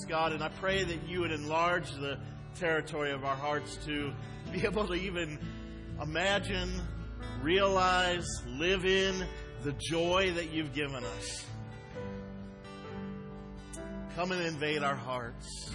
God, and I pray that you would enlarge the territory of our hearts to be able to even imagine, realize, live in the joy that you've given us. Come and invade our hearts.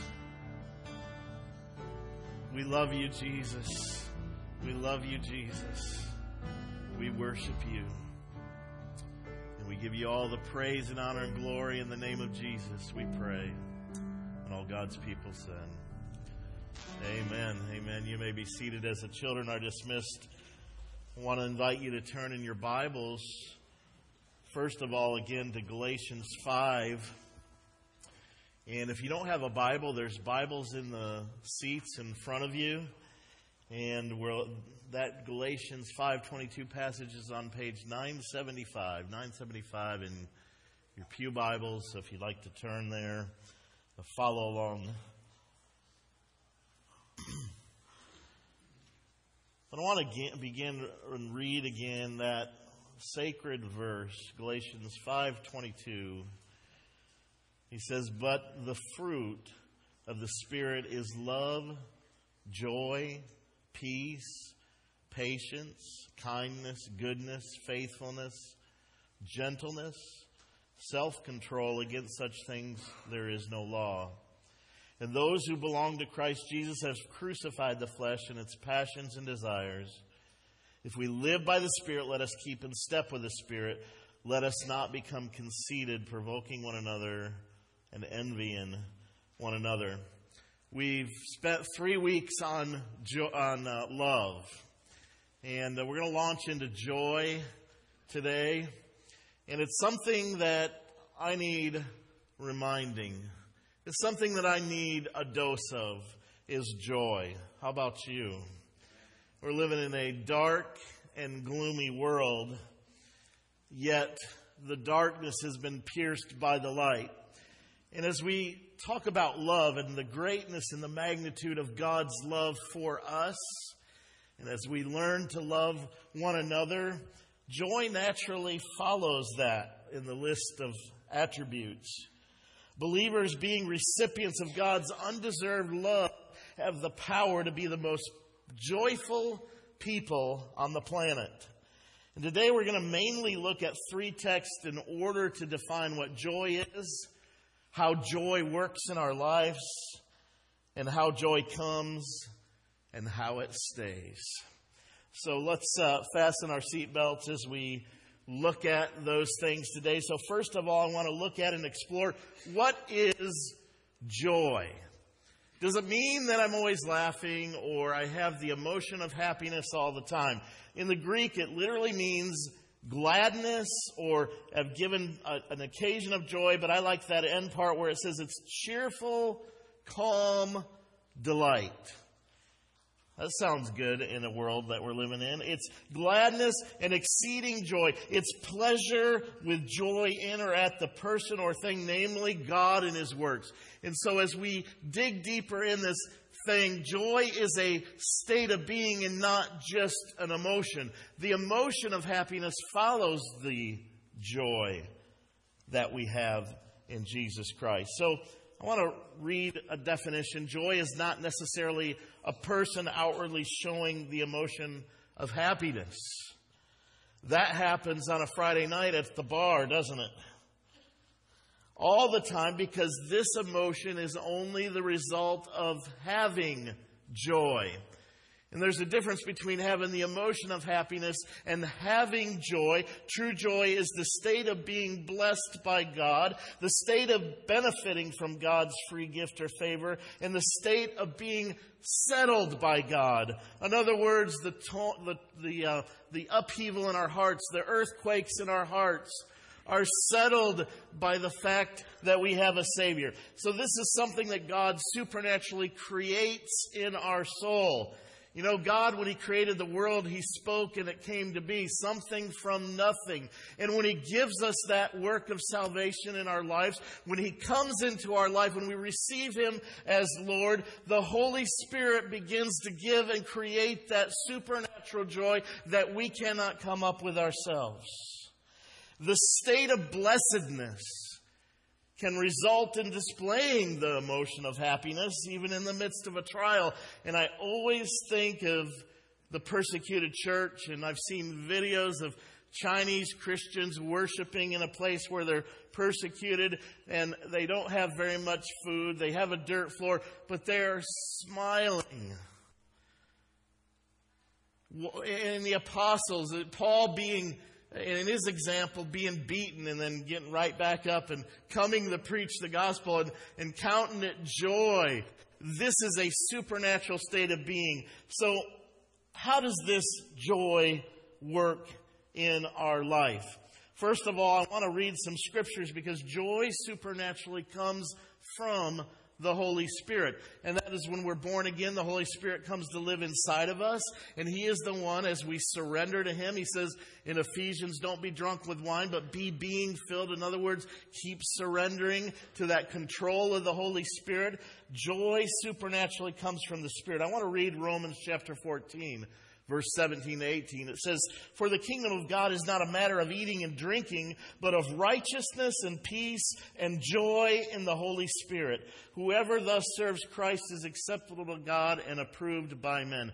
We love you, Jesus. We love you, Jesus. We worship you. And we give you all the praise and honor and glory in the name of Jesus, we pray. And all God's people said, amen. Amen. You may be seated as the children are dismissed. I want to invite you to turn in your Bibles, first of all, again, to Galatians 5. And if you don't have a Bible, there's Bibles in the seats in front of you. And that Galatians 5:22 passage is on page 975. 975 in your pew Bibles. So if you'd like to turn there, follow along. But I want to begin and read again that sacred verse, Galatians 5:22. He says, "But the fruit of the Spirit is love, joy, peace, patience, kindness, goodness, faithfulness, gentleness, self-control. Against such things there is no law. And those who belong to Christ Jesus have crucified the flesh and its passions and desires. If we live by the Spirit, let us keep in step with the Spirit. Let us not become conceited, provoking one another and envying one another." We've spent 3 weeks on love. And we're going to launch into joy today. And it's something that I need reminding. It's something that I need a dose of, is joy. How about you? We're living in a dark and gloomy world, yet the darkness has been pierced by the light. And as we talk about love and the greatness and the magnitude of God's love for us, and as we learn to love one another, joy naturally follows that in the list of attributes. Believers, being recipients of God's undeserved love, have the power to be the most joyful people on the planet. And today we're going to mainly look at 3 texts in order to define what joy is, how joy works in our lives, and how joy comes and how it stays. So let's fasten our seatbelts as we look at those things today. So first of all, I want to look at and explore, what is joy? Does it mean that I'm always laughing or I have the emotion of happiness all the time? In the Greek, it literally means gladness, or have given an occasion of joy, but I like that end part where it says it's cheerful, calm delight. That sounds good in a world that we're living in. It's gladness and exceeding joy. It's pleasure with joy in or at the person or thing, namely God and His works. And so as we dig deeper in this thing, joy is a state of being and not just an emotion. The emotion of happiness follows the joy that we have in Jesus Christ. So I want to read a definition. Joy is not necessarily a person outwardly showing the emotion of happiness. That happens on a Friday night at the bar, doesn't it? All the time, because this emotion is only the result of having joy. And there's a difference between having the emotion of happiness and having joy. True joy is the state of being blessed by God, the state of benefiting from God's free gift or favor, and the state of being settled by God. In other words, the upheaval in our hearts, the earthquakes in our hearts, are settled by the fact that we have a Savior. So this is something that God supernaturally creates in our soul. You know, God, when He created the world, He spoke and it came to be, something from nothing. And when He gives us that work of salvation in our lives, when He comes into our life, when we receive Him as Lord, the Holy Spirit begins to give and create that supernatural joy that we cannot come up with ourselves. The state of blessedness can result in displaying the emotion of happiness even in the midst of a trial. And I always think of the persecuted church, and I've seen videos of Chinese Christians worshiping in a place where they're persecuted and they don't have very much food. They have a dirt floor, but they're smiling. And the apostles, Paul being, in his example, being beaten and then getting right back up and coming to preach the gospel and counting it joy. This is a supernatural state of being. So how does this joy work in our life? First of all, I want to read some scriptures because joy supernaturally comes from the Holy Spirit. And that is when we're born again, the Holy Spirit comes to live inside of us. And He is the one, as we surrender to Him, He says in Ephesians, don't be drunk with wine, but be being filled. In other words, keep surrendering to that control of the Holy Spirit. Joy supernaturally comes from the Spirit. I want to read Romans chapter 14. Verse 17 to 18, it says, for the kingdom of God is not a matter of eating and drinking, but of righteousness and peace and joy in the Holy Spirit. Whoever thus serves Christ is acceptable to God and approved by men.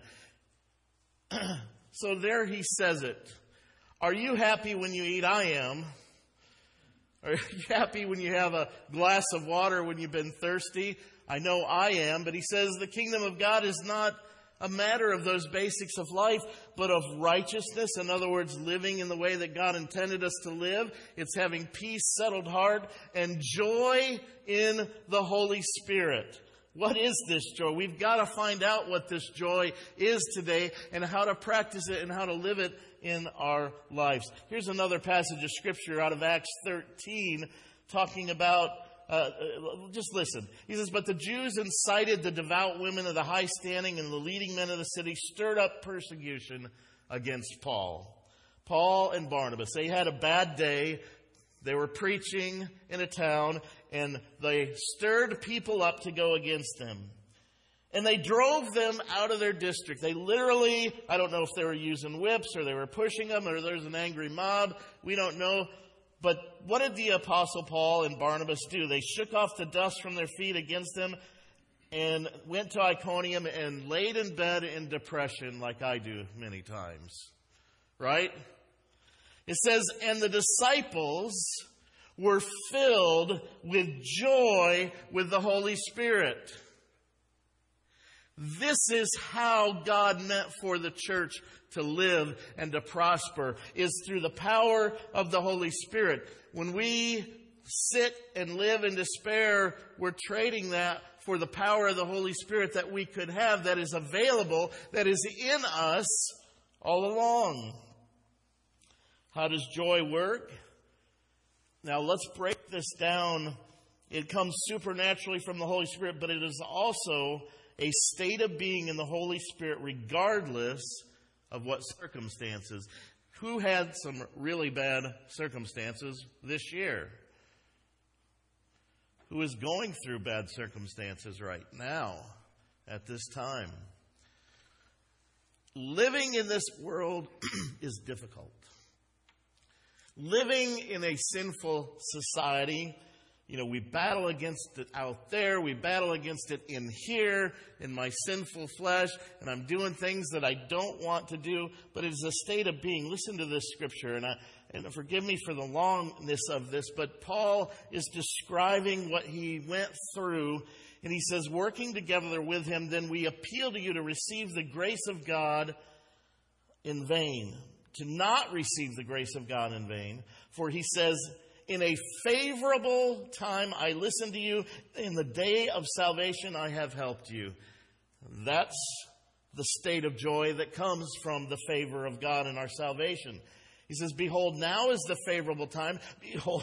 So there he says it. Are you happy when you eat? I am. Are you happy when you have a glass of water when you've been thirsty? I know I am. But he says the kingdom of God is not a matter of those basics of life, but of righteousness. In other words, living in the way that God intended us to live. It's having peace, settled heart, and joy in the Holy Spirit. What is this joy? We've got to find out what this joy is today and how to practice it and how to live it in our lives. Here's another passage of Scripture out of Acts 13 talking about just listen. He says, but the Jews incited the devout women of the high standing and the leading men of the city, stirred up persecution against Paul. Paul and Barnabas, they had a bad day. They were preaching in a town and they stirred people up to go against them. And they drove them out of their district. They literally, I don't know if they were using whips or they were pushing them or there's an angry mob. We don't know. But what did the Apostle Paul and Barnabas do? They shook off the dust from their feet against them and went to Iconium and laid in bed in depression like I do many times. Right? It says, and the disciples were filled with joy with the Holy Spirit. This is how God meant for the church to live and to prosper, is through the power of the Holy Spirit. When we sit and live in despair, we're trading that for the power of the Holy Spirit that we could have, that is available, that is in us all along. How does joy work? Now let's break this down. It comes supernaturally from the Holy Spirit, but it is also a state of being in the Holy Spirit regardless of what circumstances. Who had some really bad circumstances this year? Who is going through bad circumstances right now at this time? Living in this world is difficult. Living in a sinful society, we battle against it out there. We battle against it in here, in my sinful flesh. And I'm doing things that I don't want to do. But it is a state of being. Listen to this scripture. And forgive me for the longness of this. But Paul is describing what he went through. And he says, working together with him, then we appeal to you to receive the grace of God in vain. To not receive the grace of God in vain. For he says, in a favorable time I listened to you. In the day of salvation I have helped you. That's the state of joy that comes from the favor of God in our salvation. He says, behold, now is the favorable time. Behold,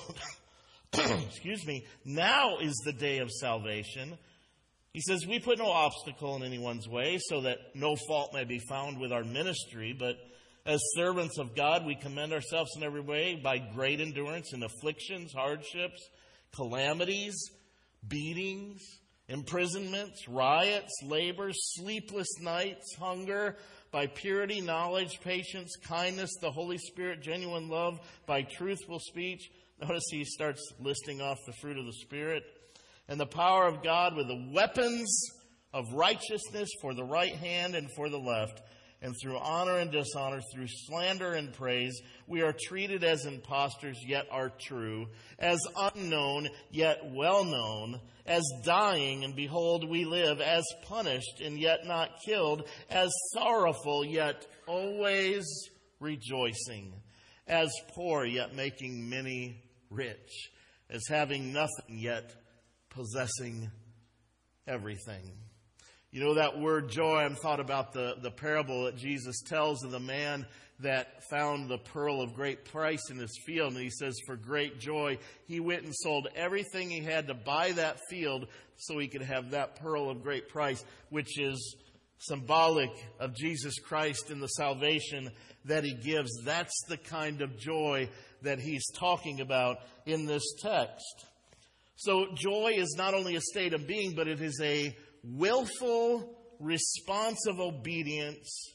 now is the day of salvation. He says, we put no obstacle in anyone's way so that no fault may be found with our ministry, but as servants of God, we commend ourselves in every way by great endurance in afflictions, hardships, calamities, beatings, imprisonments, riots, labors, sleepless nights, hunger, by purity, knowledge, patience, kindness, the Holy Spirit, genuine love, by truthful speech, Notice he starts listing off the fruit of the Spirit. And the power of God with the weapons of righteousness for the right hand and for the left, and through honor and dishonor, through slander and praise, we are treated as impostors, yet are true, as unknown, yet well known, as dying, and behold, we live, as punished, and yet not killed, as sorrowful, yet always rejoicing, as poor, yet making many rich, as having nothing, yet possessing everything. You know, that word joy, I'm thought about the parable that Jesus tells of the man that found the pearl of great price in his field. And he says, for great joy, he went and sold everything he had to buy that field so he could have that pearl of great price, which is symbolic of Jesus Christ and the salvation that he gives. That's the kind of joy that he's talking about in this text. So joy is not only a state of being, but it is a willful, responsive obedience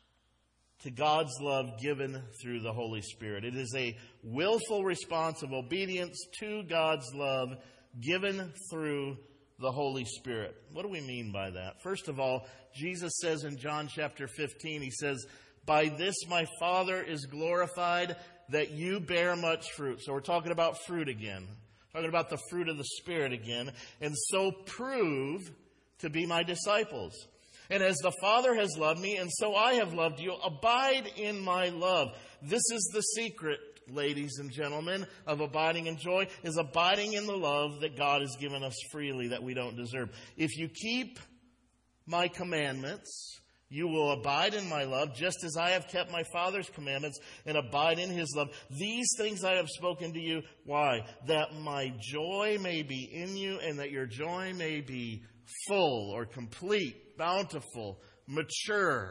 to God's love given through the Holy Spirit. It is a willful response of obedience to God's love given through the Holy Spirit. What do we mean by that? First of all, Jesus says in John chapter 15, he says, by this my Father is glorified, that you bear much fruit. So we're talking about fruit again. Talking about the fruit of the Spirit again. And so prove to be my disciples. And as the Father has loved me, and so I have loved you, abide in my love. This is the secret, ladies and gentlemen, of abiding in joy, is abiding in the love that God has given us freely that we don't deserve. If you keep my commandments, you will abide in my love, just as I have kept my Father's commandments and abide in his love. These things I have spoken to you. Why? That my joy may be in you and that your joy may be full or complete, bountiful, mature.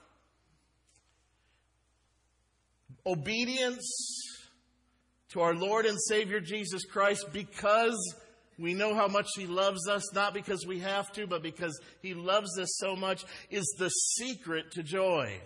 Obedience to our Lord and Savior Jesus Christ because we know how much he loves us, not because we have to, but because he loves us so much, is the secret to joy.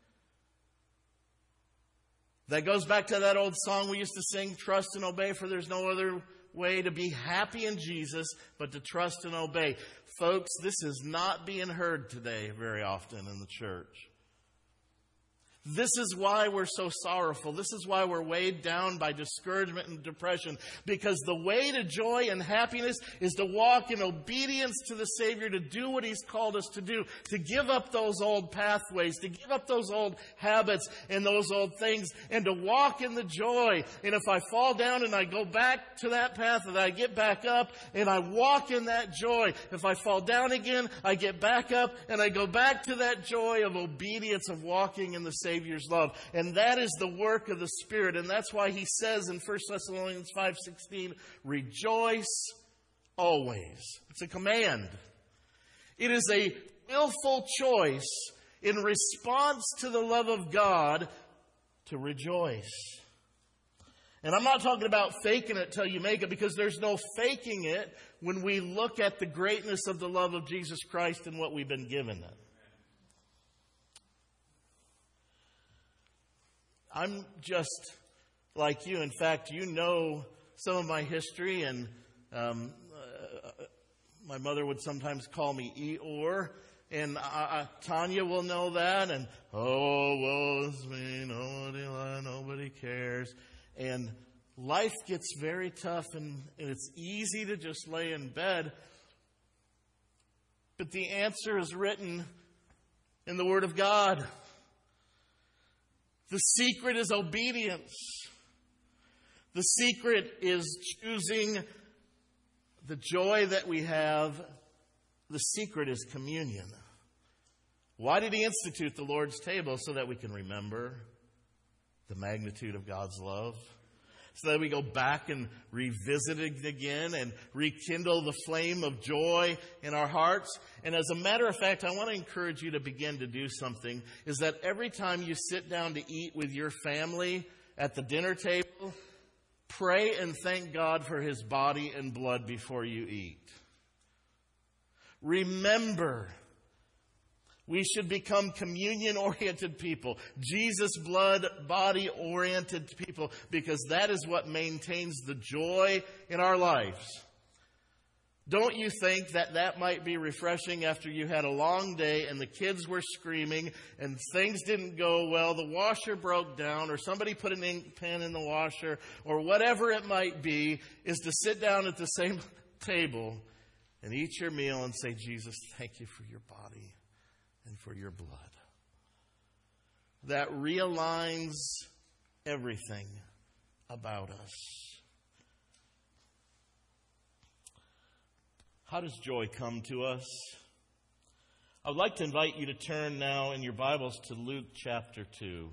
That goes back to that old song we used to sing, trust and obey, for there's no other way to be happy in Jesus but to trust and obey. Folks, this is not being heard today very often in the church. This is why we're so sorrowful. This is why we're weighed down by discouragement and depression. Because the way to joy and happiness is to walk in obedience to the Savior, to do what he's called us to do, to give up those old pathways, to give up those old habits and those old things, and to walk in the joy. And if I fall down and I go back to that path, and I get back up and I walk in that joy. If I fall down again, I get back up and I go back to that joy of obedience, of walking in the Savior's love. And that is the work of the Spirit. And that's why he says in 1 Thessalonians 5:16, rejoice always. It's a command. It is a willful choice in response to the love of God to rejoice. And I'm not talking about faking it till you make it, because there's no faking it when we look at the greatness of the love of Jesus Christ and what we've been given it. I'm just like you. In fact, you know some of my history, and my mother would sometimes call me Eeyore, and Tanya will know that, and woe is me, nobody cares. And life gets very tough, and it's easy to just lay in bed. But the answer is written in the Word of God. The secret is obedience. The secret is choosing the joy that we have. The secret is communion. Why did he institute the Lord's table? So that we can remember the magnitude of God's love. So that we go back and revisit it again and rekindle the flame of joy in our hearts. And as a matter of fact, I want to encourage you to begin to do something. Is that every time you sit down to eat with your family at the dinner table, pray and thank God for his body and blood before you eat. Remember We should become communion-oriented people, Jesus blood, body-oriented people, because that is what maintains the joy in our lives. Don't you think that that might be refreshing after you had a long day and the kids were screaming and things didn't go well, the washer broke down, or somebody put an ink pen in the washer, or whatever it might be, is to sit down at the same table and eat your meal and say, Jesus, thank you for your body and for your blood. That realigns everything about us. How does joy come to us? I would like to invite you to turn now in your Bibles to Luke chapter 2.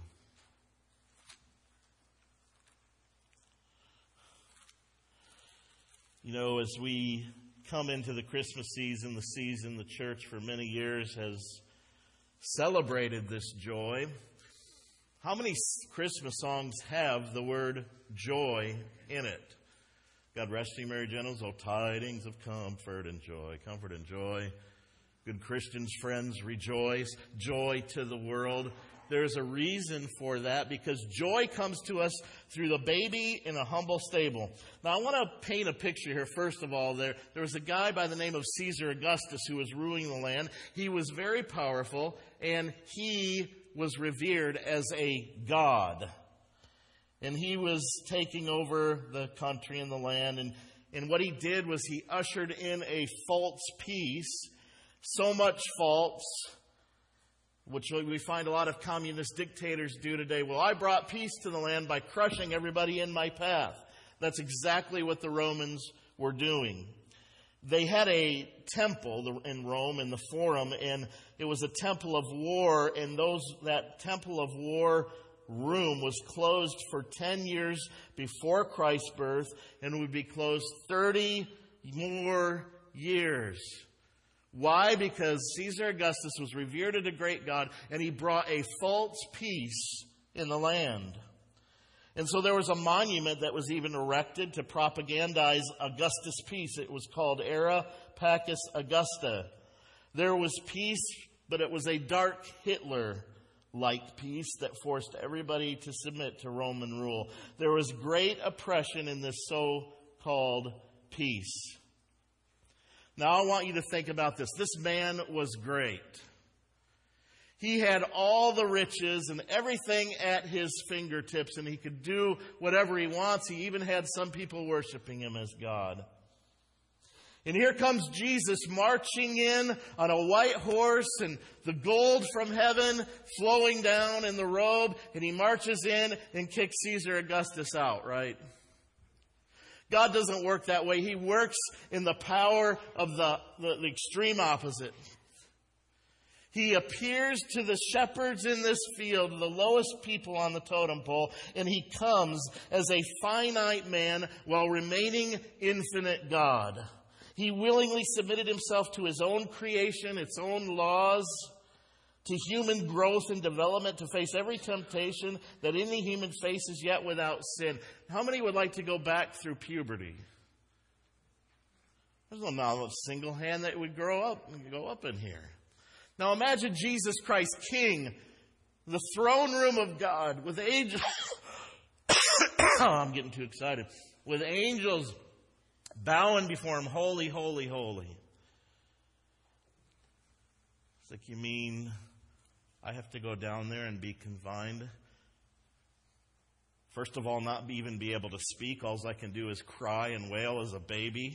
You know, as we come into the Christmas season, the season the church for many years has celebrated this joy. How many Christmas songs have the word joy in it? God rest ye, merry gentles, O tidings of comfort and joy. Comfort and joy. Good Christians, friends, rejoice. Joy to the world. There's a reason for that, because joy comes to us through the baby in a humble stable. Now, I want to paint a picture here. First of all, there was a guy by the name of Caesar Augustus who was ruling the land. He was very powerful, and he was revered as a god. And he was taking over the country and the land. And what he did was he ushered in a false peace. So much false, which we find a lot of communist dictators do today. Well, I brought peace to the land by crushing everybody in my path. That's exactly what the Romans were doing. They had a temple in Rome, in the Forum, and it was a temple of war. And that temple of war room was closed for 10 years before Christ's birth, and would be closed 30 more years. Why? Because Caesar Augustus was revered as a great god, and he brought a false peace in the land. And so there was a monument that was even erected to propagandize Augustus' peace. It was called Era Pacis Augusta. There was peace, but it was a dark Hitler-like peace that forced everybody to submit to Roman rule. There was great oppression in this so-called peace. Now I want you to think about this. This man was great. He had all the riches and everything at his fingertips, and he could do whatever he wants. He even had some people worshiping him as God. And here comes Jesus marching in on a white horse, and the gold from heaven flowing down in the robe, and he marches in and kicks Caesar Augustus out, right? God doesn't work that way. He works in the power of the extreme opposite. He appears to the shepherds in this field, the lowest people on the totem pole, and he comes as a finite man while remaining infinite God. He willingly submitted himself to his own creation, its own laws, to human growth and development, to face every temptation that any human faces, yet without sin. How many would like to go back through puberty? There's not a single hand that would go up in here. Now imagine Jesus Christ, King, the throne room of God, with angels. I'm getting too excited. With angels bowing before him, holy, holy, holy. It's like, you mean I have to go down there and be confined? First of all, not even be able to speak. All I can do is cry and wail as a baby.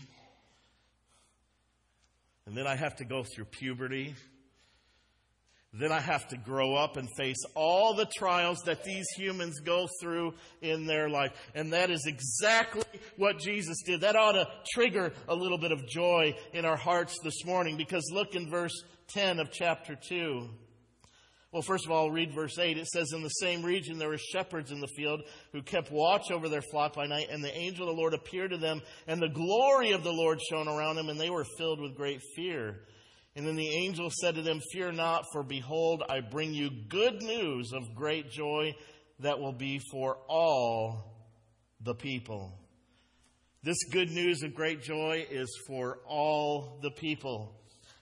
And then I have to go through puberty. Then I have to grow up and face all the trials that these humans go through in their life. And that is exactly what Jesus did. That ought to trigger a little bit of joy in our hearts this morning. Because look in verse 10 of chapter 2. Well, first of all, read verse 8. It says, in the same region there were shepherds in the field who kept watch over their flock by night. And the angel of the Lord appeared to them. And the glory of the Lord shone around them. And they were filled with great fear. And then the angel said to them, fear not, for behold, I bring you good news of great joy that will be for all the people. This good news of great joy is for all the people.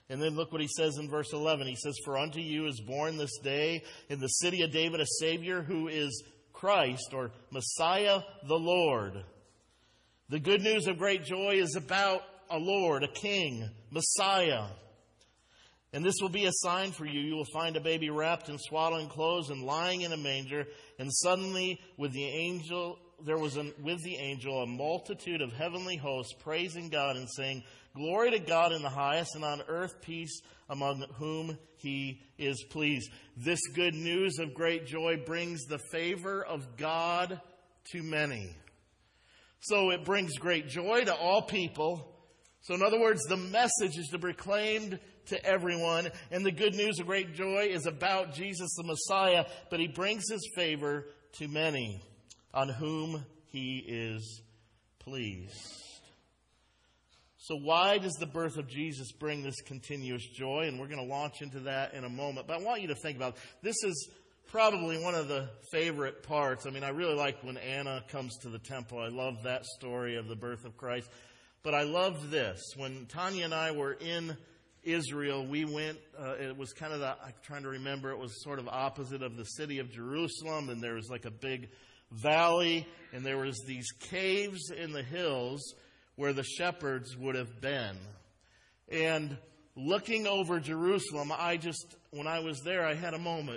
And then look what he says in verse 11. He says, "For unto you is born this day in the city of David a Savior, who is Christ," or Messiah the Lord. The good news of great joy is about a Lord, a King, Messiah. "And this will be a sign for you. You will find a baby wrapped in swaddling clothes and lying in a manger." And suddenly with the angel a multitude of heavenly hosts praising God and saying, "Glory to God in the highest, and on earth peace among whom he is pleased." This good news of great joy brings the favor of God to many. So it brings great joy to all people. So in other words, the message is to be proclaimed to everyone. And the good news of great joy is about Jesus the Messiah, but he brings his favor to many on whom he is pleased. So why does the birth of Jesus bring this continuous joy? And we're going to launch into that in a moment. But I want you to think about it. This is probably one of the favorite parts. I mean, I really like when Anna comes to the temple. I love that story of the birth of Christ. But I love this. When Tanya and I were in Israel, we went, it was kind of I'm trying to remember, it was sort of opposite of the city of Jerusalem, and there was like a big valley, and there was these caves in the hills where the shepherds would have been. And looking over Jerusalem, when I was there, I had a moment.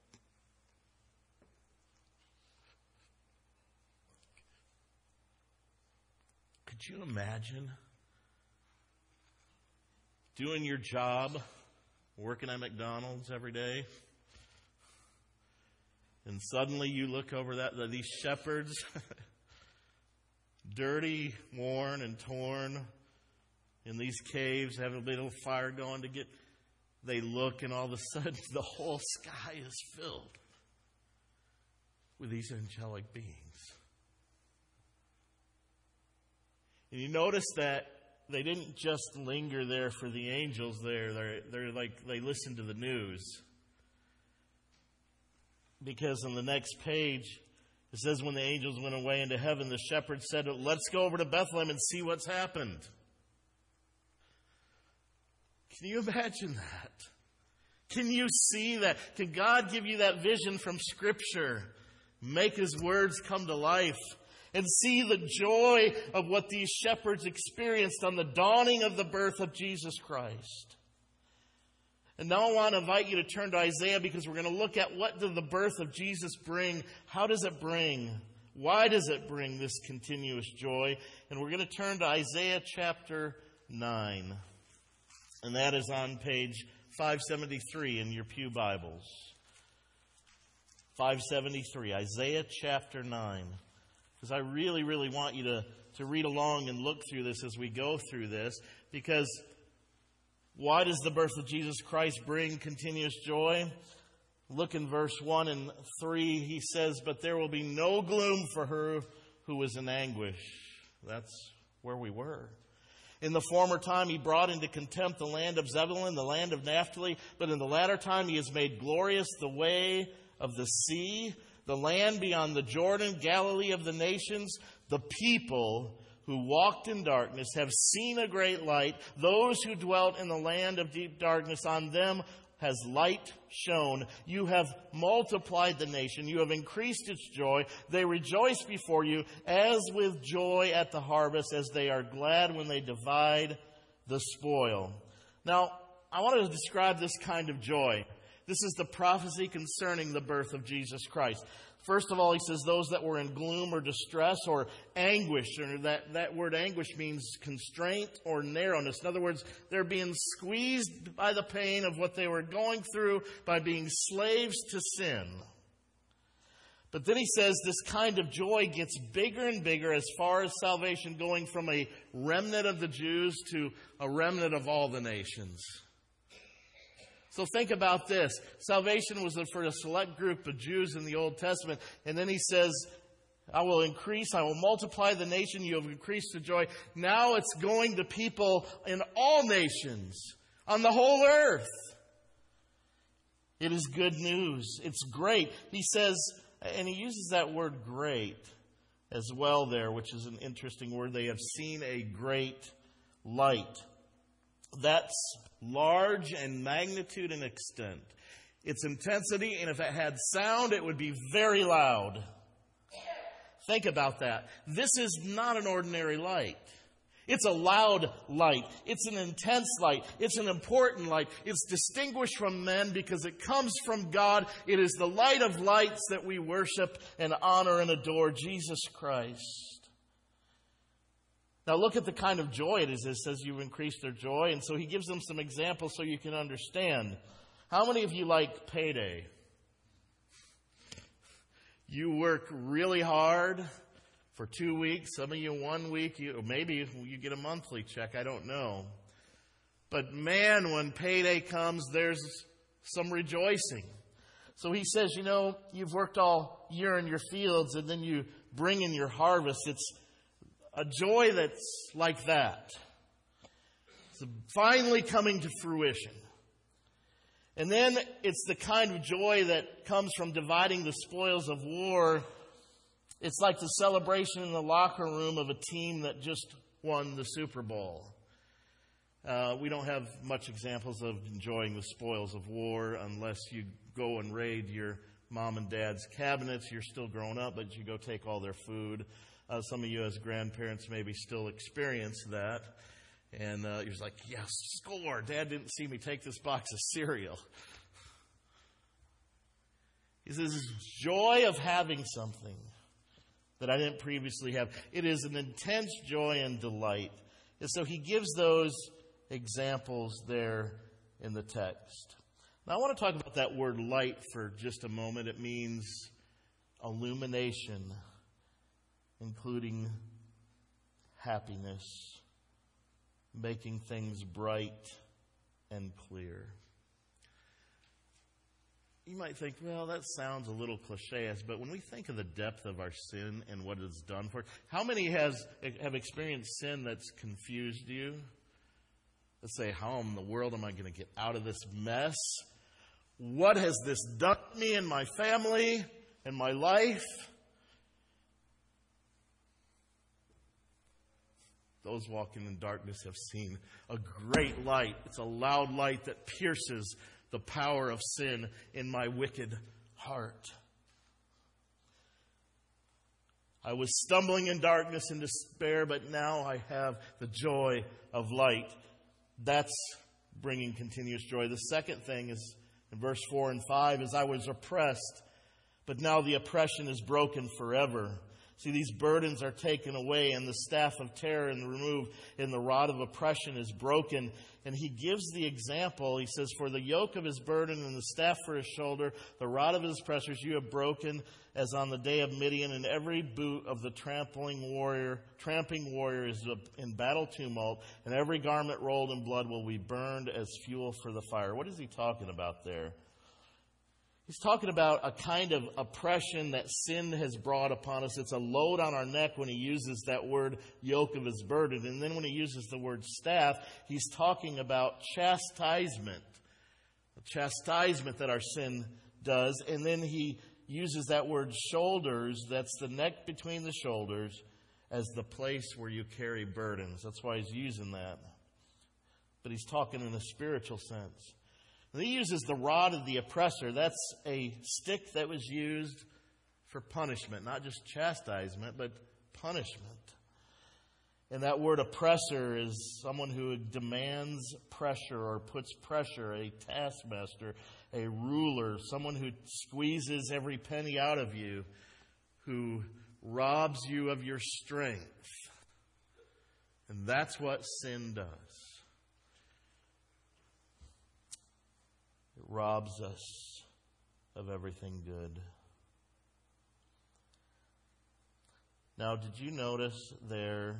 Could you imagine doing your job, working at McDonald's every day, and suddenly you look over these shepherds, dirty, worn, and torn, in these caves, having a little fire going they look, and all of a sudden the whole sky is filled with these angelic beings. And you notice that they didn't just linger there for the angels there. They're like, they listened to the news. Because on the next page, it says, when the angels went away into heaven, the shepherds said, "Let's go over to Bethlehem and see what's happened." Can you imagine that? Can you see that? Can God give you that vision from Scripture? Make His words come to life. And see the joy of what these shepherds experienced on the dawning of the birth of Jesus Christ. And now I want to invite you to turn to Isaiah, because we're going to look at what did the birth of Jesus bring? How does it bring? Why does it bring this continuous joy? And we're going to turn to Isaiah chapter 9. And that is on page 573 in your pew Bibles. 573, Isaiah chapter 9. Because I really, really want you to read along and look through this as we go through this. Because why does the birth of Jesus Christ bring continuous joy? Look in verse 1 and 3. He says, "But there will be no gloom for her who is in anguish." That's where we were. "In the former time he brought into contempt the land of Zebulun, the land of Naphtali. But in the latter time he has made glorious the way of the sea, the land beyond the Jordan, Galilee of the nations. The people who walked in darkness have seen a great light. Those who dwelt in the land of deep darkness, on them has light shone. You have multiplied the nation. You have increased its joy. They rejoice before you as with joy at the harvest, as they are glad when they divide the spoil." Now, I want to describe this kind of joy. This is the prophecy concerning the birth of Jesus Christ. First of all, he says those that were in gloom or distress or anguish. Or that word anguish means constraint or narrowness. In other words, they're being squeezed by the pain of what they were going through by being slaves to sin. But then he says this kind of joy gets bigger and bigger as far as salvation, going from a remnant of the Jews to a remnant of all the nations. So think about this. Salvation was for a select group of Jews in the Old Testament. And then he says, I will multiply the nation. You have increased the joy. Now it's going to people in all nations, on the whole earth. It is good news. It's great. He says, and he uses that word great as well there, which is an interesting word. They have seen a great light. That's large in magnitude and extent. Its intensity, and if it had sound, it would be very loud. Think about that. This is not an ordinary light. It's a loud light. It's an intense light. It's an important light. It's distinguished from men because it comes from God. It is the light of lights that we worship and honor and adore, Jesus Christ. Now look at the kind of joy it is. It says you've increased their joy. And so he gives them some examples so you can understand. How many of you like payday? You work really hard for 2 weeks, some of you 1 week, or maybe you get a monthly check, I don't know. But man, when payday comes, there's some rejoicing. So he says, you've worked all year in your fields and then you bring in your harvest. It's a joy that's like that. It's finally coming to fruition. And then it's the kind of joy that comes from dividing the spoils of war. It's like the celebration in the locker room of a team that just won the Super Bowl. We don't have much examples of enjoying the spoils of war unless you go and raid your mom and dad's cabinets. You're still grown up, but you go take all their food. Some of you as grandparents maybe still experience that. And you're just like, yes, score. Dad didn't see me take this box of cereal. He says, joy of having something that I didn't previously have. It is an intense joy and delight. And so he gives those examples there in the text. Now I want to talk about that word light for just a moment. It means illumination, including happiness, making things bright and clear. You might think, well, that sounds a little cliche, but when we think of the depth of our sin and what it's done for us, how many have experienced sin that's confused you? Let's say, how in the world am I going to get out of this mess? What has this done to me and my family and my life? Those walking in darkness have seen a great light. It's a loud light that pierces the power of sin in my wicked heart. I was stumbling in darkness and despair, but now I have the joy of light. That's bringing continuous joy. The second thing is in verse 4 and 5 is I was oppressed, but now the oppression is broken forever. See, these burdens are taken away, and the staff of terror is removed, and the rod of oppression is broken. And he gives the example. He says, for the yoke of his burden and the staff for his shoulder, the rod of his oppressors you have broken, as on the day of Midian, and every boot of the tramping warrior is in battle tumult, and every garment rolled in blood will be burned as fuel for the fire. What is he talking about there? He's talking about a kind of oppression that sin has brought upon us. It's a load on our neck when he uses that word yoke of his burden. And then when he uses the word staff, he's talking about chastisement. The chastisement that our sin does. And then he uses that word shoulders, that's the neck between the shoulders, as the place where you carry burdens. That's why he's using that. But he's talking in a spiritual sense. And he uses the rod of the oppressor. That's a stick that was used for punishment, not just chastisement, but punishment. And that word oppressor is someone who demands pressure or puts pressure, a taskmaster, a ruler, someone who squeezes every penny out of you, who robs you of your strength. And that's what sin does. It robs us of everything good. Now, did you notice there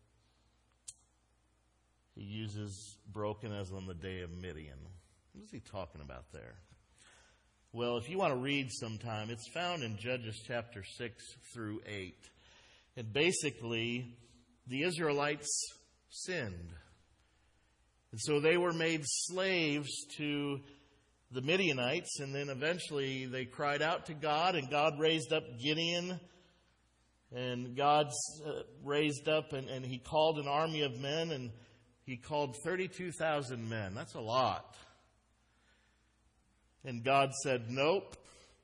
he uses broken as on the day of Midian? What is he talking about there? Well, if you want to read sometime, it's found in Judges chapter 6 through 8. And basically, the Israelites sinned. And so they were made slaves to the Midianites, and then eventually they cried out to God, and God raised up Gideon, and God raised up, and he called an army of men, and he called 32,000 men. That's a lot. And God said, nope,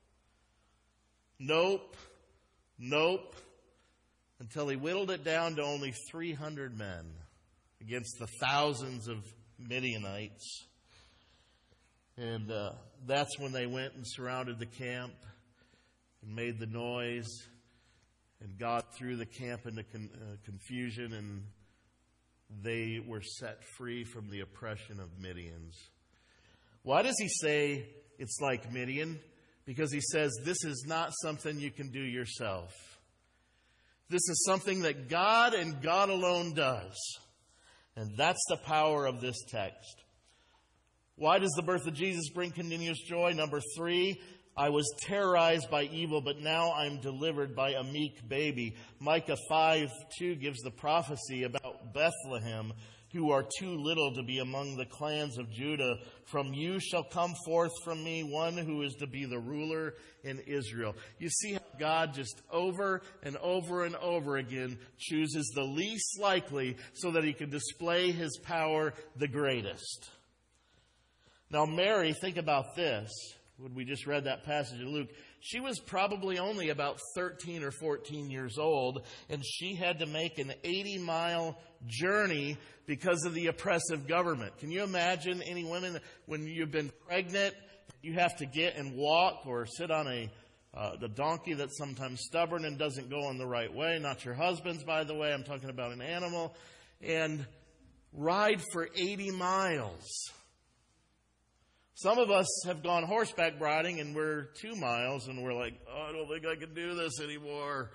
nope, nope, until he whittled it down to only 300 men against the thousands of Midianites. And that's when they went and surrounded the camp and made the noise and got through the camp into confusion, and they were set free from the oppression of Midians. Why does he say it's like Midian? Because he says this is not something you can do yourself. This is something that God and God alone does. And that's the power of this text. Why does the birth of Jesus bring continuous joy? Number 3, I was terrorized by evil, but now I'm delivered by a meek baby. Micah 5:2 gives the prophecy about Bethlehem, who are too little to be among the clans of Judah. From you shall come forth from me one who is to be the ruler in Israel. You see how God just over and over and over again chooses the least likely so that he can display his power the greatest. Now Mary, think about this. When we just read that passage in Luke, she was probably only about 13 or 14 years old, and she had to make an 80-mile journey because of the oppressive government. Can you imagine any women, when you've been pregnant, you have to get and walk or sit on the donkey that's sometimes stubborn and doesn't go in the right way? Not your husband's, by the way. I'm talking about an animal. And ride for 80 miles. Some of us have gone horseback riding and we're 2 miles and we're like, oh, I don't think I can do this anymore.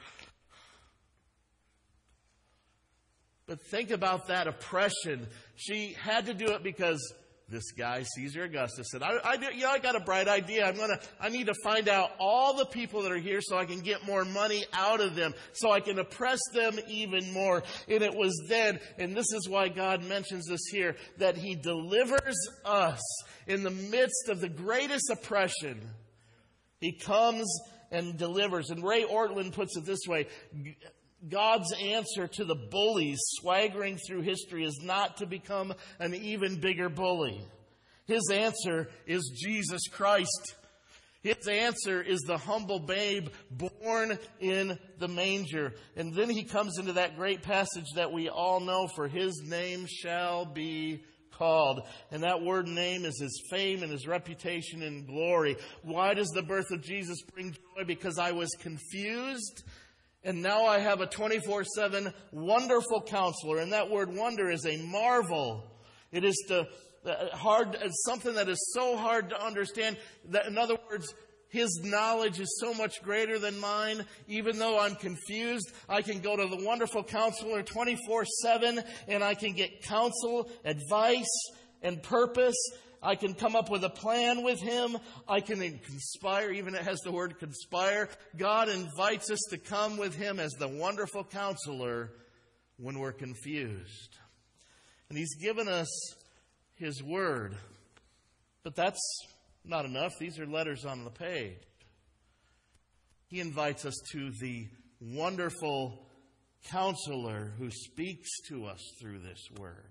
But think about that oppression. She had to do it because this guy, Caesar Augustus, said, I got a bright idea. I need to find out all the people that are here so I can get more money out of them, so I can oppress them even more. And it was then, and this is why God mentions this here, that he delivers us in the midst of the greatest oppression. He comes and delivers. And Ray Ortlund puts it this way: God's answer to the bullies swaggering through history is not to become an even bigger bully. His answer is Jesus Christ. His answer is the humble babe born in the manger. And then he comes into that great passage that we all know, for his name shall be called. And that word name is his fame and his reputation and glory. Why does the birth of Jesus bring joy? Because I was confused, and now I have a 24/7 wonderful counselor. And that word wonder is a marvel. It is something that is so hard to understand that, in other words, his knowledge is so much greater than mine. Even though I'm confused, I can go to the wonderful counselor 24/7 and I can get counsel, advice, and purpose. I can come up with a plan with him. I can conspire. Even it has the word conspire. God invites us to come with him as the wonderful counselor when we're confused. And he's given us his word. But that's not enough. These are letters on the page. He invites us to the wonderful counselor who speaks to us through this word.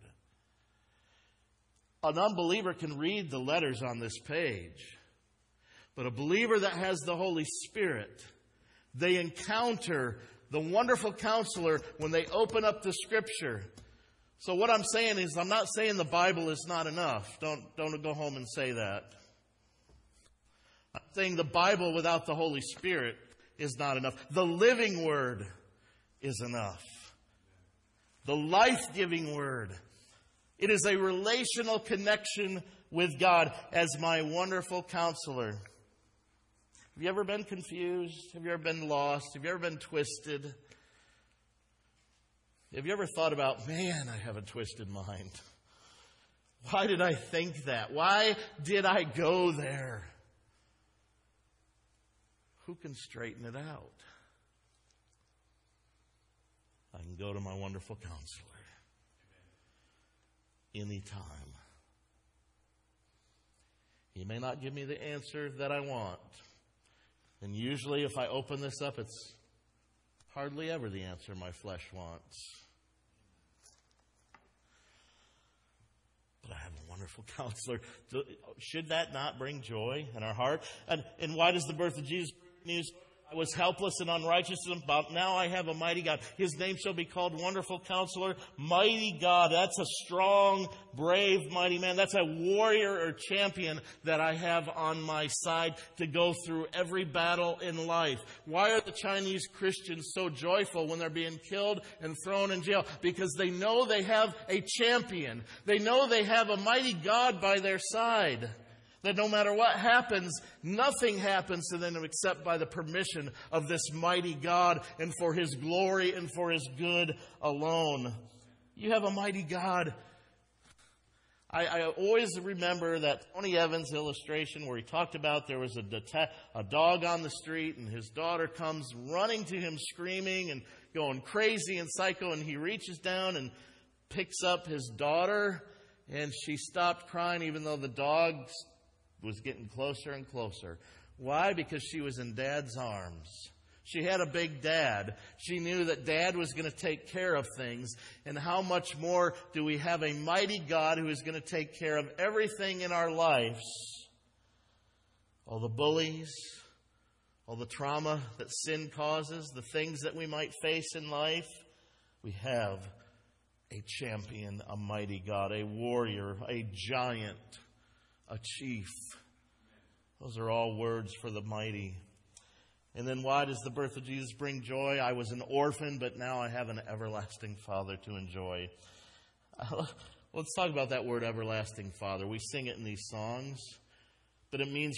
An unbeliever can read the letters on this page, but a believer that has the Holy Spirit, they encounter the wonderful counselor when they open up the Scripture. So what I'm saying is, I'm not saying the Bible is not enough. Don't go home and say that. I'm saying the Bible without the Holy Spirit is not enough. The living Word is enough. The life-giving Word. It is a relational connection with God as my wonderful counselor. Have you ever been confused? Have you ever been lost? Have you ever been twisted? Have you ever thought about, man, I have a twisted mind. Why did I think that? Why did I go there? Who can straighten it out? I can go to my wonderful counselor. Anytime. He may not give me the answer that I want. And usually if I open this up, it's hardly ever the answer my flesh wants. but I have a wonderful counselor. Should that not bring joy in our heart? And why does the birth of Jesus bring news? I was helpless and unrighteous, but now I have a mighty God. His name shall be called Wonderful Counselor, Mighty God. That's a strong, brave, mighty man. That's a warrior or champion that I have on my side to go through every battle in life. Why are the Chinese Christians so joyful when they're being killed and thrown in jail? Because they know they have a champion. They know they have a mighty God by their side. That no matter what happens, nothing happens to them except by the permission of this mighty God and for His glory and for His good alone. You have a mighty God. I always remember that Tony Evans illustration where he talked about there was a dog on the street and his daughter comes running to him screaming and going crazy and psycho, and he reaches down and picks up his daughter, and she stopped crying even though the dog was getting closer and closer. Why? Because she was in Dad's arms. She had a big dad. She knew that Dad was going to take care of things. And how much more do we have a mighty God who is going to take care of everything in our lives? All the bullies, all the trauma that sin causes, the things that we might face in life. We have a champion, a mighty God, a warrior, a giant, a chief. Those are all words for the mighty. And then why does the birth of Jesus bring joy? I was an orphan, but now I have an everlasting Father to enjoy. Let's talk about that word, everlasting Father. We sing it in these songs, but it means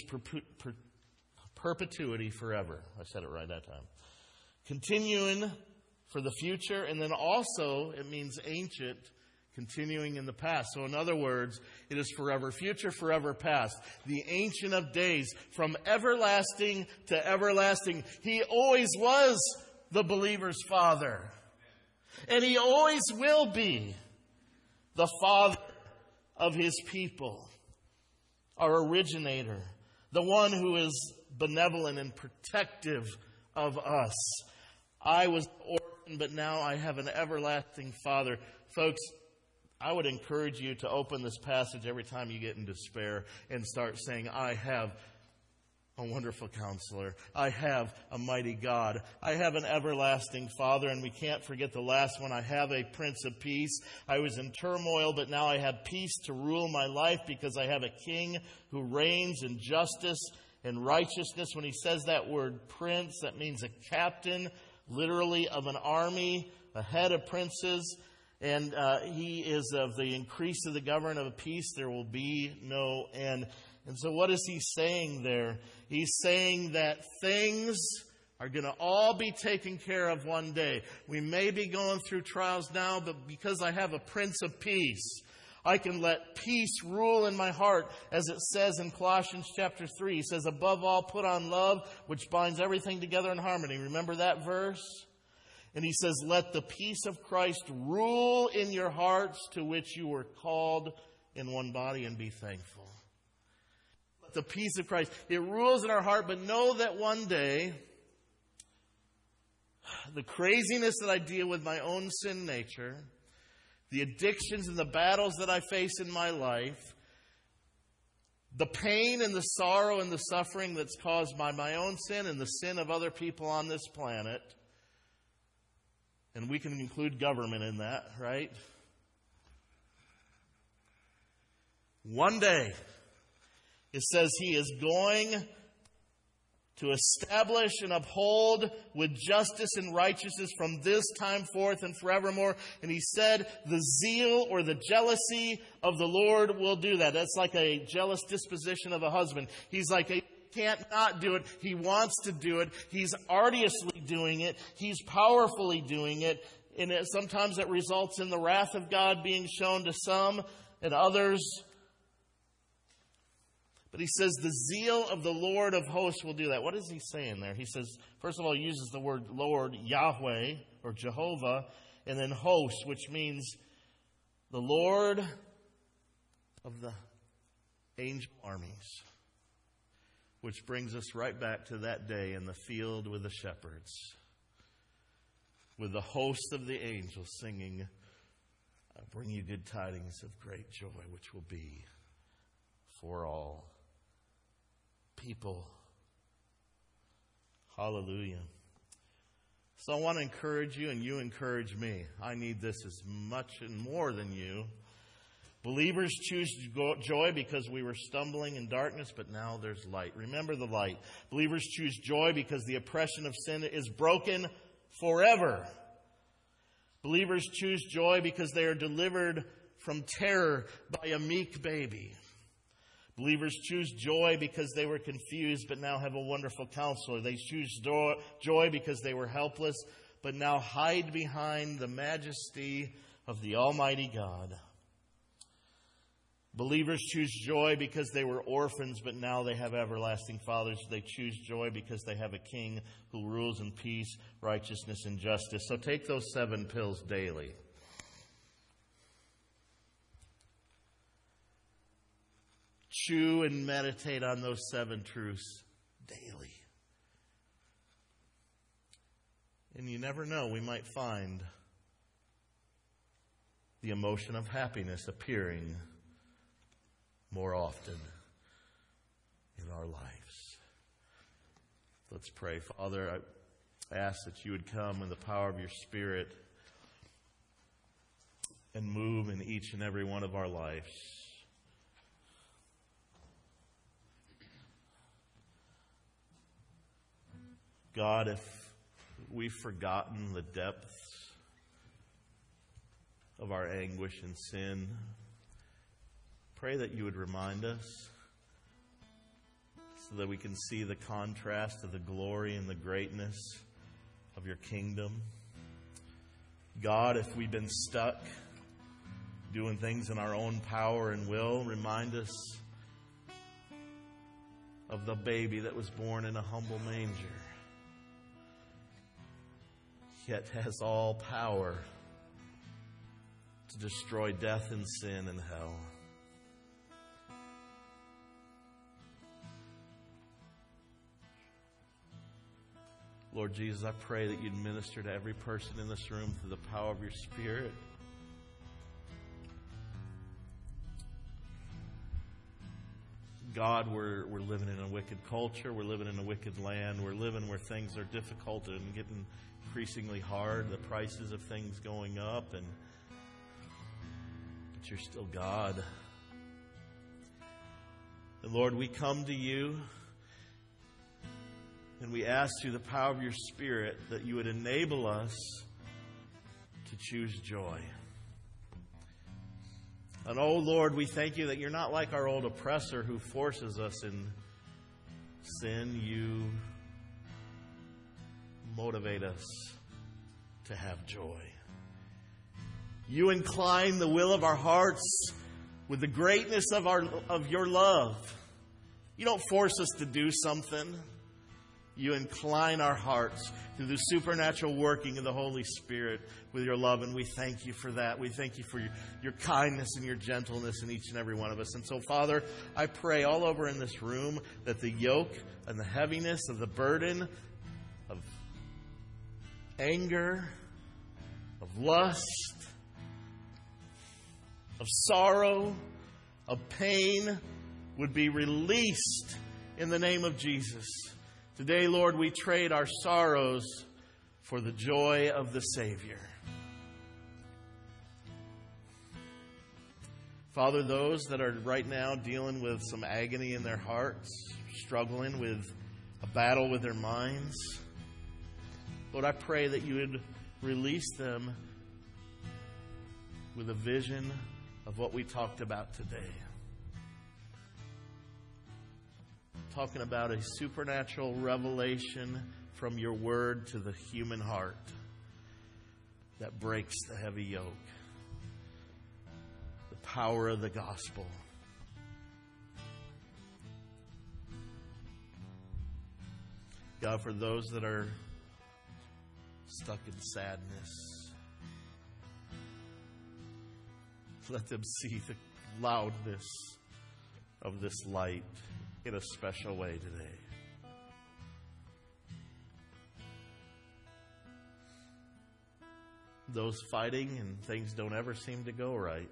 perpetuity, forever. I said it right that time. Continuing for the future, and then also it means ancient, continuing in the past. So in other words, it is forever future, forever past. The Ancient of Days, from everlasting to everlasting. He always was the believer's Father. And He always will be the Father of His people. Our originator. The one who is benevolent and protective of us. I was orphaned, but now I have an everlasting Father. Folks, I would encourage you to open this passage every time you get in despair and start saying, I have a wonderful counselor. I have a mighty God. I have an everlasting Father, and we can't forget the last one. I have a Prince of Peace. I was in turmoil, but now I have peace to rule my life because I have a King who reigns in justice and righteousness. When he says that word prince, that means a captain, literally, of an army, a head of princes. And He is of the increase of the government of peace. There will be no end. And so what is He saying there? He's saying that things are going to all be taken care of one day. We may be going through trials now, but because I have a Prince of Peace, I can let peace rule in my heart. As it says in Colossians chapter 3, He says, above all, put on love, which binds everything together in harmony. Remember that verse? And He says, let the peace of Christ rule in your hearts, to which you were called in one body, and be thankful. Let the peace of Christ, it rules in our heart, but know that one day, the craziness that I deal with my own sin nature, the addictions and the battles that I face in my life, the pain and the sorrow and the suffering that's caused by my own sin and the sin of other people on this planet, and we can include government in that, right? One day, it says He is going to establish and uphold with justice and righteousness from this time forth and forevermore. And He said the zeal or the jealousy of the Lord will do that. That's like a jealous disposition of a husband. He's like He can't not do it. He wants to do it. He's arduously doing it. He's powerfully doing it. And sometimes it results in the wrath of God being shown to some and others. But He says the zeal of the Lord of hosts will do that. What is He saying there? He says, first of all, He uses the word Lord, Yahweh, or Jehovah, and then host, which means the Lord of the angel armies. Which brings us right back to that day in the field with the shepherds, with the host of the angels singing, bring you good tidings of great joy, which will be for all people. Hallelujah. So I want to encourage you, and you encourage me. I need this as much and more than you. Believers choose joy because we were stumbling in darkness, but now there's light. Remember the light. Believers choose joy because the oppression of sin is broken forever. Believers choose joy because they are delivered from terror by a meek baby. Believers choose joy because they were confused but now have a wonderful counselor. They choose joy because they were helpless but now hide behind the majesty of the Almighty God. Believers choose joy because they were orphans but now they have everlasting fathers. They choose joy because they have a king who rules in peace, righteousness, and justice. So take those 7 pills daily. Chew and meditate on those 7 truths daily. And you never know, we might find the emotion of happiness appearing more often in our lives. Let's pray. Father, I ask that you would come in the power of your Spirit and move in each and every one of our lives. God, if we've forgotten the depths of our anguish and sin, pray that you would remind us so that we can see the contrast of the glory and the greatness of your kingdom. God, if we've been stuck doing things in our own power and will, remind us of the baby that was born in a humble manger, yet has all power to destroy death and sin and hell. Lord Jesus, I pray that you'd minister to every person in this room through the power of your Spirit. God, we're living in a wicked culture. We're living in a wicked land. We're living where things are difficult and getting increasingly hard. The prices of things going up, but you're still God. And Lord, we come to you and we ask through the power of your Spirit that you would enable us to choose joy. And oh Lord, we thank you that you're not like our old oppressor who forces us in sin. You motivate us to have joy. You incline the will of our hearts with the greatness of your love. You don't force us to do something. You incline our hearts through the supernatural working of the Holy Spirit with your love, and we thank you for that. We thank you for your kindness and your gentleness in each and every one of us. And so, Father, I pray all over in this room that the yoke and the heaviness of the burden of anger, of lust, of sorrow, of pain would be released in the name of Jesus. Today, Lord, we trade our sorrows for the joy of the Savior. Father, those that are right now dealing with some agony in their hearts, struggling with a battle with their minds, Lord, I pray that you would release them with a vision of what we talked about today. Talking about a supernatural revelation from your word to the human heart that breaks the heavy yoke. The power of the gospel. God, for those that are stuck in sadness, let them see the loudness of this light in a special way today. those fighting and things don't ever seem to go right.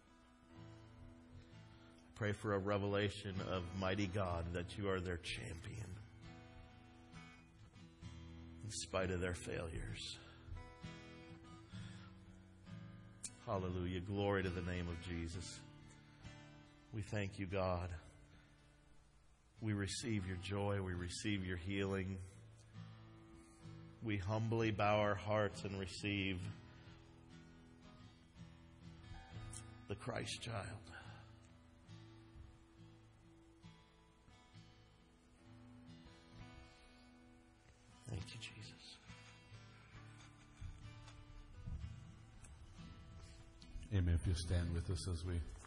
I pray for a revelation of mighty God that you are their champion in spite of their failures. Hallelujah. Glory to the name of Jesus. We thank you, God. We receive your joy. We receive your healing. We humbly bow our hearts and receive the Christ child. Thank you, Jesus. Amen. If you stand with us as we